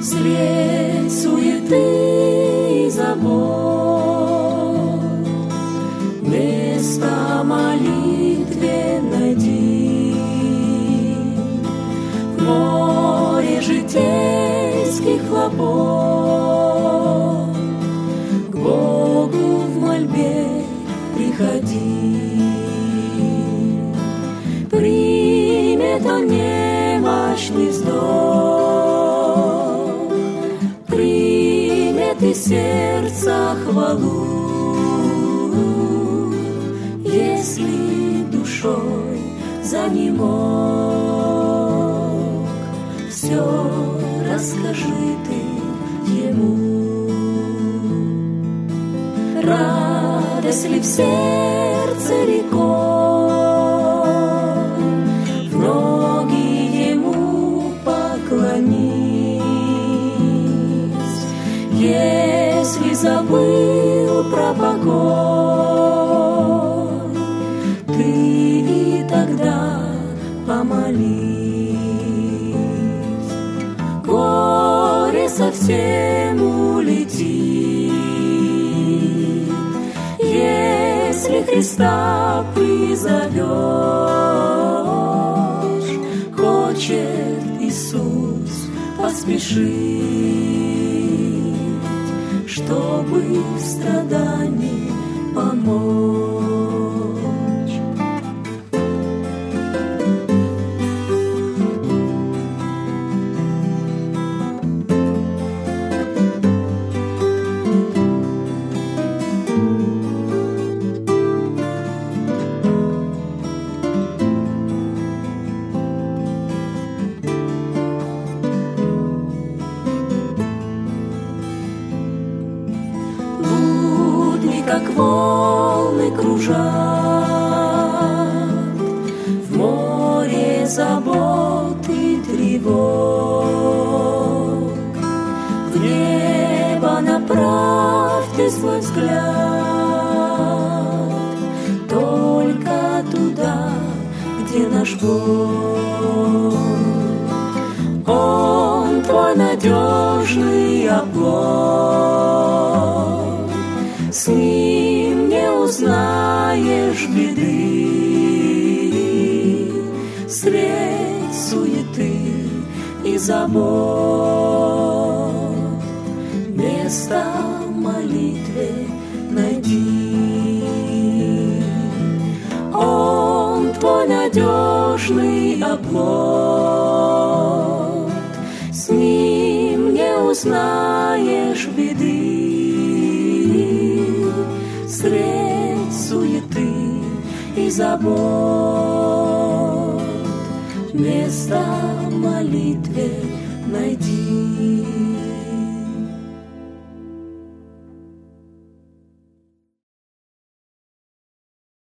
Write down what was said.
средь суеты и забот место молитве найди. В море житейских хлопот к Богу в мольбе приходи. Примет он немощный вздох, примет из сердца хвалу, если душой за ним мог, все расскажи ты ему. Радость ли в сердце рекой, в ноги ему поклонись. Если забыл про покой, ты и тогда помолись. Горе совсем улетит, если Христа призовешь. Хочет Иисус поспешить, чтобы в страдании помочь. Как волны кружат в море забот и тревог, в небо направь ты свой взгляд, только туда, где наш Бог. Он твой надежный оплот, с ним не узнаешь беды, средь суеты и забот место молитве найди. Он твой надежный оплот, с ним не узнаешь беды, средь суеты и забот место молитве найди.